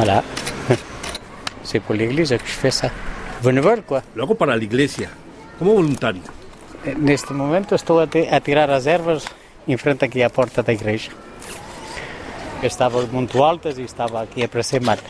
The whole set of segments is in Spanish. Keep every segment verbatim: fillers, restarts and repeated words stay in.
Voilà. C'est pour l'église que je fais ça. Bénévole, quoi. Lo hago para la iglesia, como voluntario. En este momento estoy a, t- a tirar as ervas em frente aqui à porta da igreja. Estavam muito altas e estava aqui a parecer mal.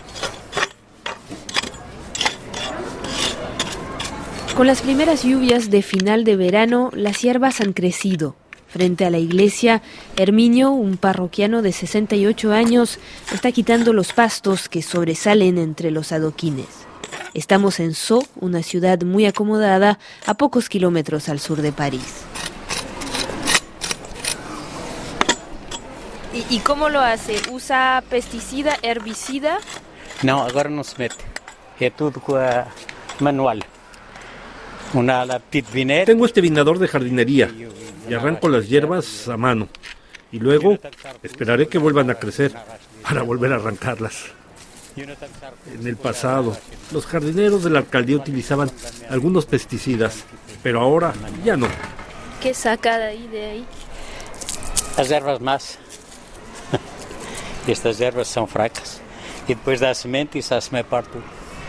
Con las primeras lluvias de final de verano, las hierbas han crecido. Frente a la iglesia, Herminio, un parroquiano de sesenta y ocho años, está quitando los pastos que sobresalen entre los adoquines. Estamos en Sceaux, una ciudad muy acomodada, a pocos kilómetros al sur de París. ¿Y, y cómo lo hace? ¿Usa pesticida, herbicida? Não, agora não se mete. É tudo com a manual. Una la petite vinette. Tengo este vinador de jardinería y arranco las hierbas a mano. Y luego esperaré que vuelvan a crecer para volver a arrancarlas. En el pasado, los jardineros de la alcaldía utilizaban algunos pesticidas, pero ahora ya no. ¿Qué saca de ahí, de ahí? As ervas más. Estas ervas são fracas. E depois dá a semente e se a semente parte tudo.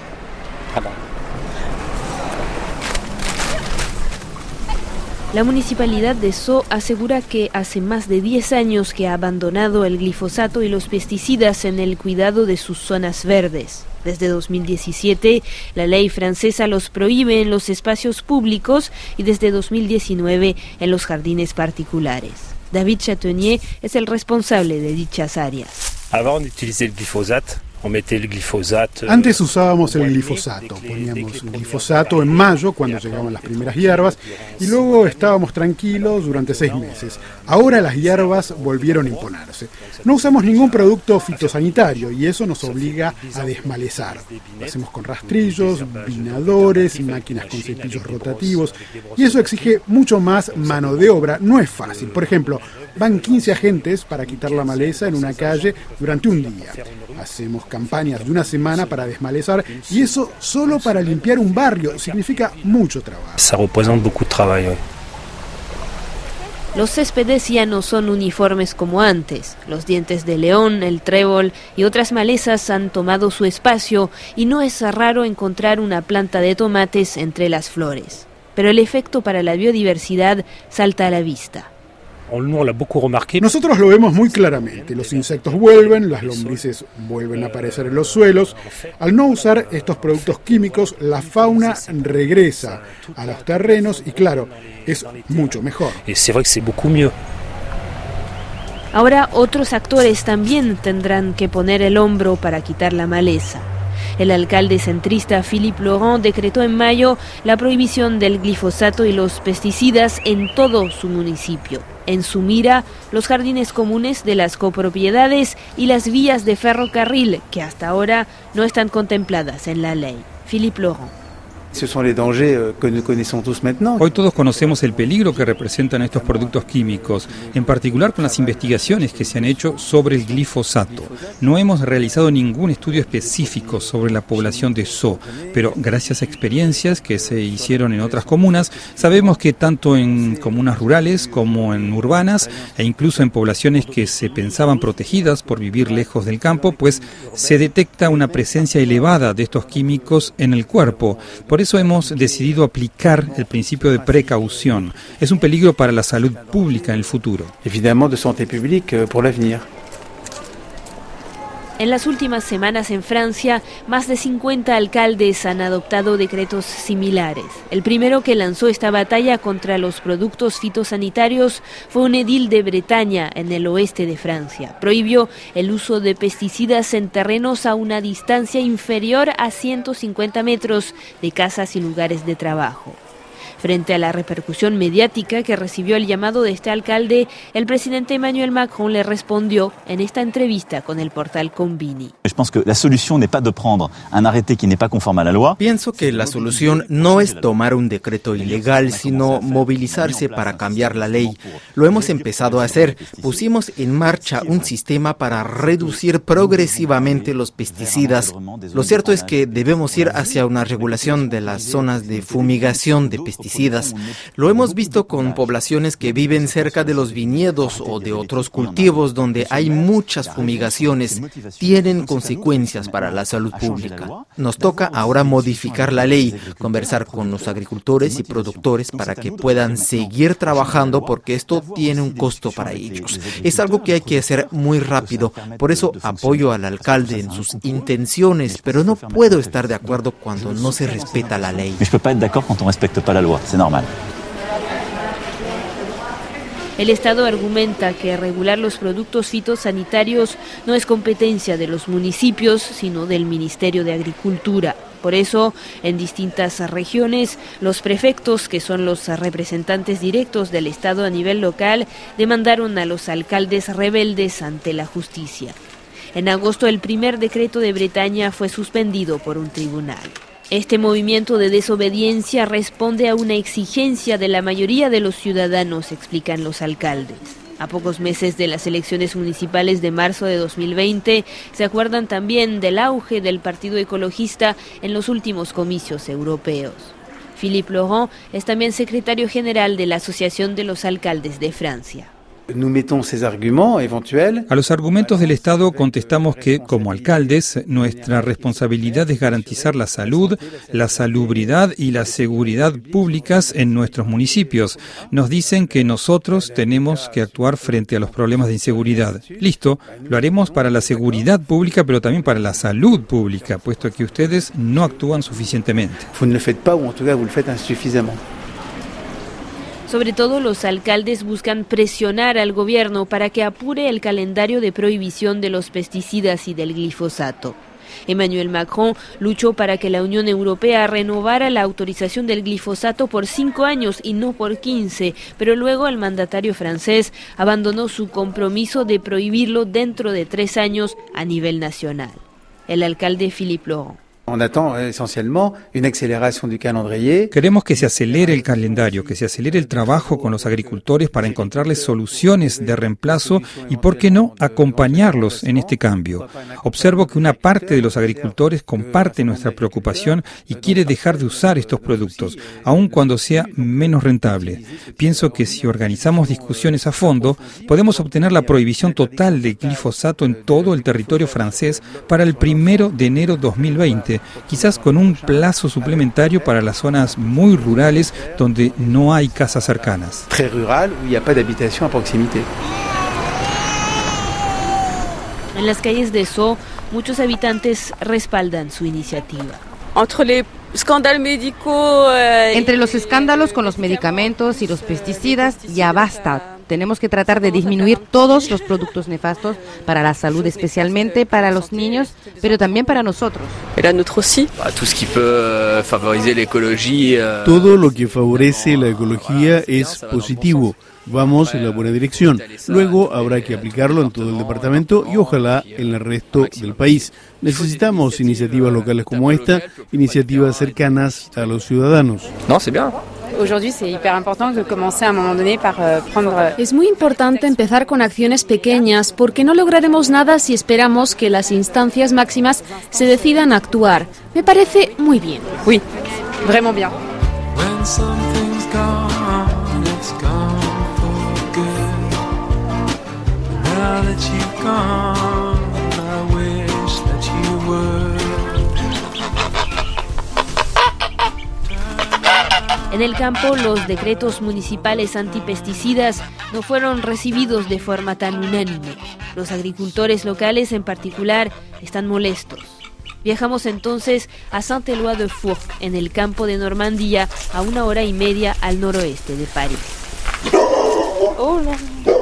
La municipalidad de Sceaux asegura que hace más de diez años que ha abandonado el glifosato y los pesticidas en el cuidado de sus zonas verdes. Desde dos mil diecisiete, la ley francesa los prohíbe en los espacios públicos y desde dos mil diecinueve en los jardines particulares. David Chatonier es el responsable de dichas áreas. Avant d'utiliser le glyphosate, on mettait le glyphosate. Antes usábamos el glifosato, poníamos glifosato en mayo cuando llegaban las primeras hierbas y luego estábamos tranquilos durante seis meses. Ahora las hierbas volvieron a imponerse. No usamos ningún producto fitosanitario y eso nos obliga a desmalezar. Lo hacemos con rastrillos, vinadores, máquinas con cepillos rotativos y eso exige mucho más mano de obra. No es fácil. Por ejemplo, van quince agentes para quitar la maleza en una calle durante un día. Hacemos campañas de una semana para desmalezar y eso solo para limpiar un barrio significa mucho trabajo. Ça représente beaucoup de travail, oui. Los céspedes ya no son uniformes como antes. Los dientes de león, el trébol y otras malezas han tomado su espacio y no es raro encontrar una planta de tomates entre las flores. Pero el efecto para la biodiversidad salta a la vista. Nosotros lo vemos muy claramente. Los insectos vuelven, las lombrices vuelven a aparecer en los suelos. Al no usar estos productos químicos, la fauna regresa a los terrenos y claro, es mucho mejor. Ahora otros actores también tendrán que poner el hombro para quitar la maleza. El alcalde centrista Philippe Laurent decretó en mayo la prohibición del glifosato y los pesticidas en todo su municipio. En su mira, los jardines comunes de las copropiedades y las vías de ferrocarril, que hasta ahora no están contempladas en la ley. Philippe Laurent. Hoy todos conocemos el peligro que representan estos productos químicos, en particular con las investigaciones que se han hecho sobre el glifosato. No hemos realizado ningún estudio específico sobre la población de Sceaux, pero gracias a experiencias que se hicieron en otras comunas, sabemos que tanto en comunas rurales como en urbanas, e incluso en poblaciones que se pensaban protegidas por vivir lejos del campo, pues se detecta una presencia elevada de estos químicos en el cuerpo. Por eso hemos decidido aplicar el principio de precaución. Es un peligro para la salud pública en el futuro. Évidemment de santé publique pour l'avenir. En las últimas semanas en Francia, más de cincuenta alcaldes han adoptado decretos similares. El primero que lanzó esta batalla contra los productos fitosanitarios fue un edil de Bretaña, en el oeste de Francia. Prohibió el uso de pesticidas en terrenos a una distancia inferior a ciento cincuenta metros de casas y lugares de trabajo. Frente a la repercusión mediática que recibió el llamado de este alcalde, el presidente Emmanuel Macron le respondió en esta entrevista con el portal Conbini. Pienso que la solución no es tomar un decreto ilegal, sino movilizarse para cambiar la ley. Lo hemos empezado a hacer. Pusimos en marcha un sistema para reducir progresivamente los pesticidas. Lo cierto es que debemos ir hacia una regulación de las zonas de fumigación de pesticidas. pesticidas. Lo hemos visto con poblaciones que viven cerca de los viñedos o de otros cultivos donde hay muchas fumigaciones. Tienen consecuencias para la salud pública. Nos toca ahora modificar la ley, conversar con los agricultores y productores para que puedan seguir trabajando porque esto tiene un costo para ellos. Es algo que hay que hacer muy rápido. Por eso apoyo al alcalde en sus intenciones, pero no puedo estar de acuerdo cuando no se respeta la ley. Je peux pas être d'accord quand on respecte pas la loi, c'est normal. El Estado argumenta que regular los productos fitosanitarios no es competencia de los municipios, sino del Ministerio de Agricultura. Por eso, en distintas regiones, los prefectos, que son los representantes directos del Estado a nivel local, demandaron a los alcaldes rebeldes ante la justicia. En agosto, el primer decreto de Bretaña fue suspendido por un tribunal. Este movimiento de desobediencia responde a una exigencia de la mayoría de los ciudadanos, explican los alcaldes. A pocos meses de las elecciones municipales de marzo de dos mil veinte, se acuerdan también del auge del Partido Ecologista en los últimos comicios europeos. Philippe Laurent es también secretario general de la Asociación de los Alcaldes de Francia. A los argumentos del Estado contestamos que, como alcaldes, nuestra responsabilidad es garantizar la salud, la salubridad y la seguridad públicas en nuestros municipios. Nos dicen que nosotros tenemos que actuar frente a los problemas de inseguridad. Listo, lo haremos para la seguridad pública, pero también para la salud pública, puesto que ustedes no actúan suficientemente. Sobre todo, los alcaldes buscan presionar al gobierno para que apure el calendario de prohibición de los pesticidas y del glifosato. Emmanuel Macron luchó para que la Unión Europea renovara la autorización del glifosato por cinco años y no por quince, pero luego el mandatario francés abandonó su compromiso de prohibirlo dentro de tres años a nivel nacional. El alcalde Philippe Laurent. Queremos que se acelere el calendario, que se acelere el trabajo con los agricultores para encontrarles soluciones de reemplazo y, ¿por qué no?, acompañarlos en este cambio. Observo que una parte de los agricultores comparte nuestra preocupación y quiere dejar de usar estos productos, aun cuando sea menos rentable. Pienso que si organizamos discusiones a fondo, podemos obtener la prohibición total de glifosato en todo el territorio francés para el primero de enero de dos mil veinte. Quizás con un plazo suplementario para las zonas muy rurales donde no hay casas cercanas. Très rural, où il n'y a pas d'habitation à proximité. En las calles de Sceaux, muchos habitantes respaldan su iniciativa. Entre los escándalos con los medicamentos y los pesticidas, ya basta. Tenemos que tratar de disminuir todos los productos nefastos para la salud, especialmente para los niños, pero también para nosotros. Todo lo que favorece la ecología es positivo. Vamos en la buena dirección. Luego habrá que aplicarlo en todo el departamento y ojalá en el resto del país. Necesitamos iniciativas locales como esta, iniciativas cercanas a los ciudadanos. No, c'est bien. Es muy importante empezar con acciones pequeñas porque no lograremos nada si esperamos que las instancias máximas se decidan a actuar. Me parece muy bien. Oui, vraiment bien. En el campo, los decretos municipales antipesticidas no fueron recibidos de forma tan unánime. Los agricultores locales, en particular, están molestos. Viajamos entonces a Saint-Éloi-de-Fourques, en el campo de Normandía, a una hora y media al noroeste de París. Hola.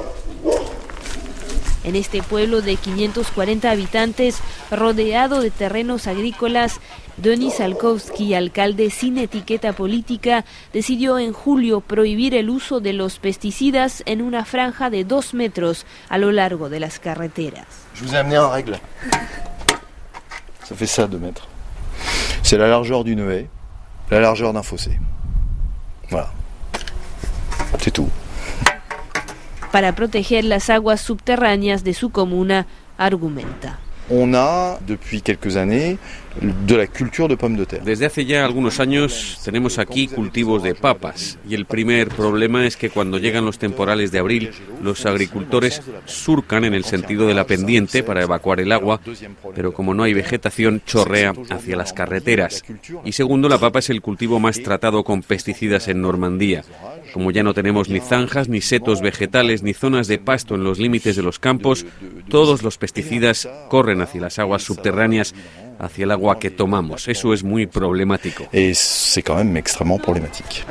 En este pueblo de quinientos cuarenta habitantes, rodeado de terrenos agrícolas, Denis Salkowski, alcalde sin etiqueta política, decidió en julio prohibir el uso de los pesticidas en una franja de dos metros a lo largo de las carreteras. Je vous ai amené en règle. Ça fait ça, deux mètres. C'est la largeur d'une haie, la largeur d'un fossé. Voilà. C'est tout. Para proteger las aguas subterráneas de su comuna, argumenta. on a depuis quelques années de la culture de pommes de terre. Desde hace ya algunos años tenemos aquí cultivos de papas y el primer problema es que cuando llegan los temporales de abril, los agricultores surcan en el sentido de la pendiente para evacuar el agua, pero como no hay vegetación, chorrea hacia las carreteras. Y segundo, la papa es el cultivo más tratado con pesticidas en Normandía. Como ya no tenemos ni zanjas, ni setos vegetales, ni zonas de pasto en los límites de los campos, todos los pesticidas corren hacia las aguas subterráneas, hacia el agua que tomamos. Eso es muy problemático. Et c'est quand même extrêmement problématique.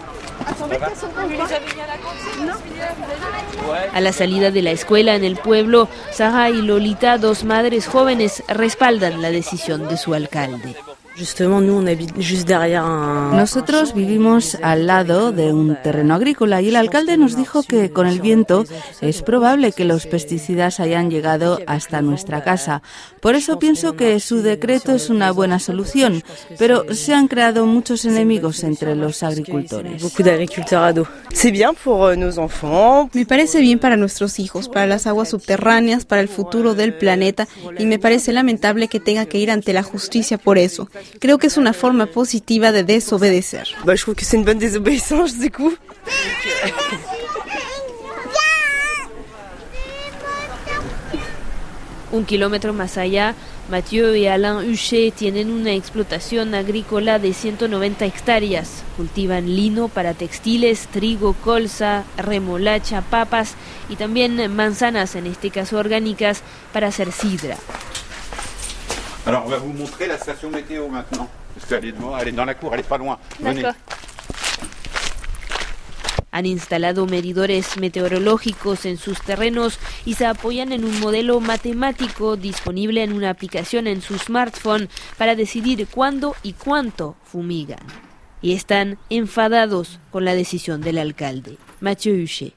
A la salida de la escuela en el pueblo, Sara y Lolita, dos madres jóvenes, respaldan la decisión de su alcalde. Nosotros vivimos al lado de un terreno agrícola y el alcalde nos dijo que con el viento es probable que los pesticidas hayan llegado hasta nuestra casa. Por eso pienso que su decreto es una buena solución, pero se han creado muchos enemigos entre los agricultores. Me parece bien para nuestros hijos, para las aguas subterráneas, para el futuro del planeta, y me parece lamentable que tenga que ir ante la justicia por eso. Creo que es una forma positiva de desobedecer. Un kilómetro más allá, Mathieu y Alain Huchet tienen una explotación agrícola de ciento noventa hectáreas. Cultivan lino para textiles, trigo, colza, remolacha, papas y también manzanas, en este caso orgánicas, para hacer sidra. Alors, on va vous montrer la station météo maintenant. Parce qu'elle est devant, elle est dans la cour, elle est pas loin. Venez. Han instalado medidores meteorológicos en sus terrenos y se apoyan en un modelo matemático disponible en una aplicación en su smartphone para decidir cuándo y cuánto fumigan. Y están enfadados con la decisión del alcalde. Mathieu Huchet.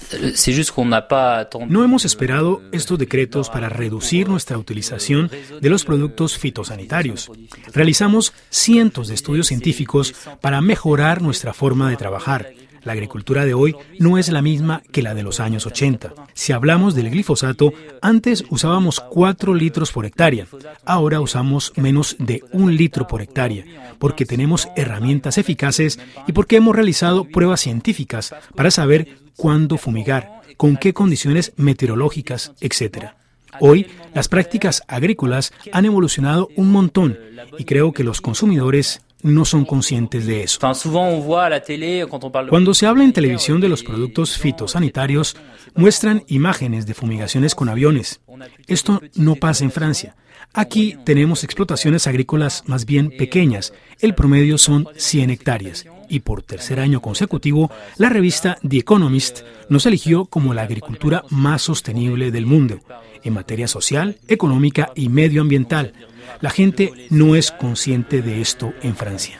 No hemos esperado estos decretos para reducir nuestra utilización de los productos fitosanitarios. Realizamos cientos de estudios científicos para mejorar nuestra forma de trabajar. La agricultura de hoy no es la misma que la de los años ochenta. Si hablamos del glifosato, antes usábamos cuatro litros por hectárea. Ahora usamos menos de un litro por hectárea, porque tenemos herramientas eficaces y porque hemos realizado pruebas científicas para saber cuándo fumigar, con qué condiciones meteorológicas, etcétera. Hoy, las prácticas agrícolas han evolucionado un montón y creo que los consumidores no son conscientes de eso. Cuando se habla en televisión de los productos fitosanitarios, muestran imágenes de fumigaciones con aviones. Esto no pasa en Francia. Aquí tenemos explotaciones agrícolas más bien pequeñas. El promedio son cien hectáreas. Y por tercer año consecutivo, la revista The Economist nos eligió como la agricultura más sostenible del mundo, en materia social, económica y medioambiental. La gente no es consciente de esto en Francia.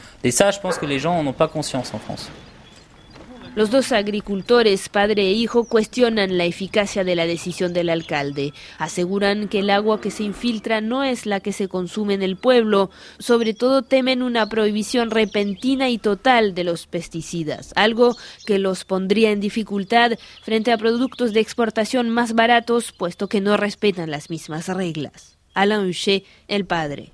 Los dos agricultores, padre e hijo, cuestionan la eficacia de la decisión del alcalde. Aseguran que el agua que se infiltra no es la que se consume en el pueblo. Sobre todo temen una prohibición repentina y total de los pesticidas, algo que los pondría en dificultad frente a productos de exportación más baratos, puesto que no respetan las mismas reglas. Alain Huchet, el padre.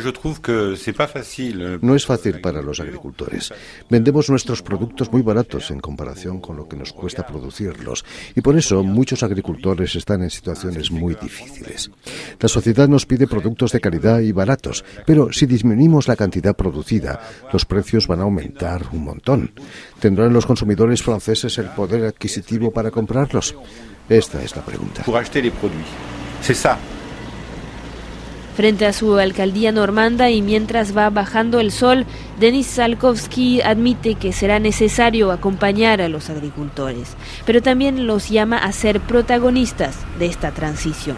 No es fácil para los agricultores. Vendemos nuestros productos muy baratos en comparación con lo que nos cuesta producirlos y por eso muchos agricultores están en situaciones muy difíciles. La sociedad nos pide productos de calidad y baratos, pero si disminuimos la cantidad producida, los precios van a aumentar un montón. ¿Tendrán los consumidores franceses el poder adquisitivo para comprarlos? Esta es la pregunta. Frente a su alcaldía normanda y mientras va bajando el sol, Denis Salkovsky admite que será necesario acompañar a los agricultores, pero también los llama a ser protagonistas de esta transición.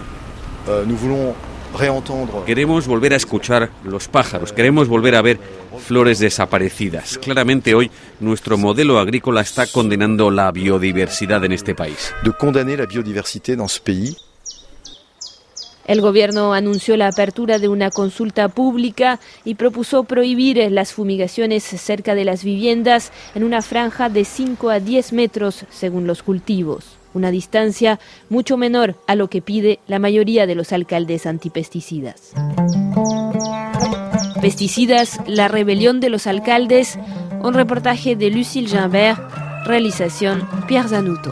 Queremos volver a escuchar los pájaros, queremos volver a ver flores desaparecidas. Claramente hoy nuestro modelo agrícola está condenando la biodiversidad en este país. De condamner la biodiversité dans ce pays. El gobierno anunció la apertura de una consulta pública y propuso prohibir las fumigaciones cerca de las viviendas en una franja de cinco a diez metros según los cultivos. una distancia mucho menor a lo que pide la mayoría de los alcaldes antipesticidas. Pesticidas, la rebelión de los alcaldes, un reportaje de Lucille Gimbert, realización Pierre Zanuto.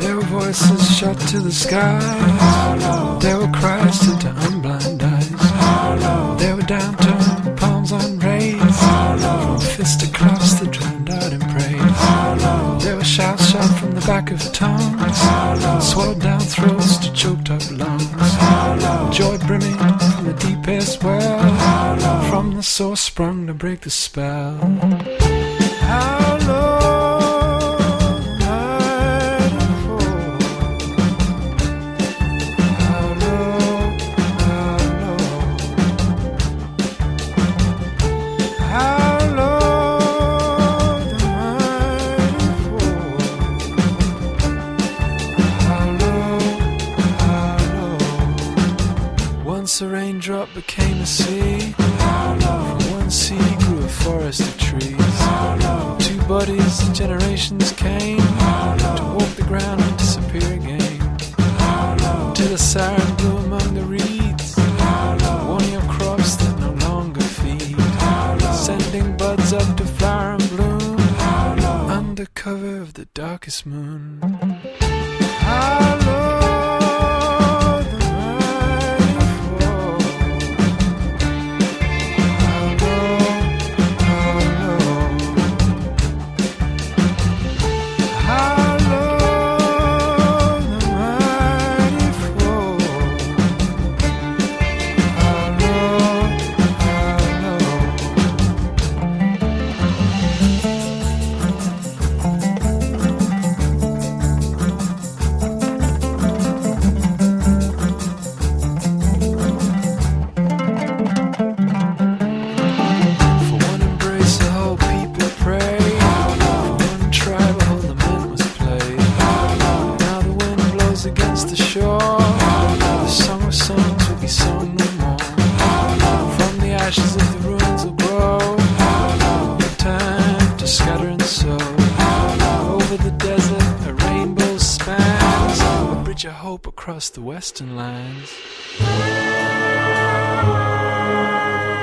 There were shouts shot from the back of tongues, swallowed down throats to choked up lungs, joy brimming from the deepest well, from the source sprung to break the spell. How low the mighty fall, how low, how low, how low. Once a raindrop became a sea, from one sea grew a forest of trees. Two bodies and generations came to walk the ground and disappear again, till a siren blew among the reeds, warning of crops that no longer feed, sending buds up to flower and bloom under cover of the darkest moon. How low across the western lands.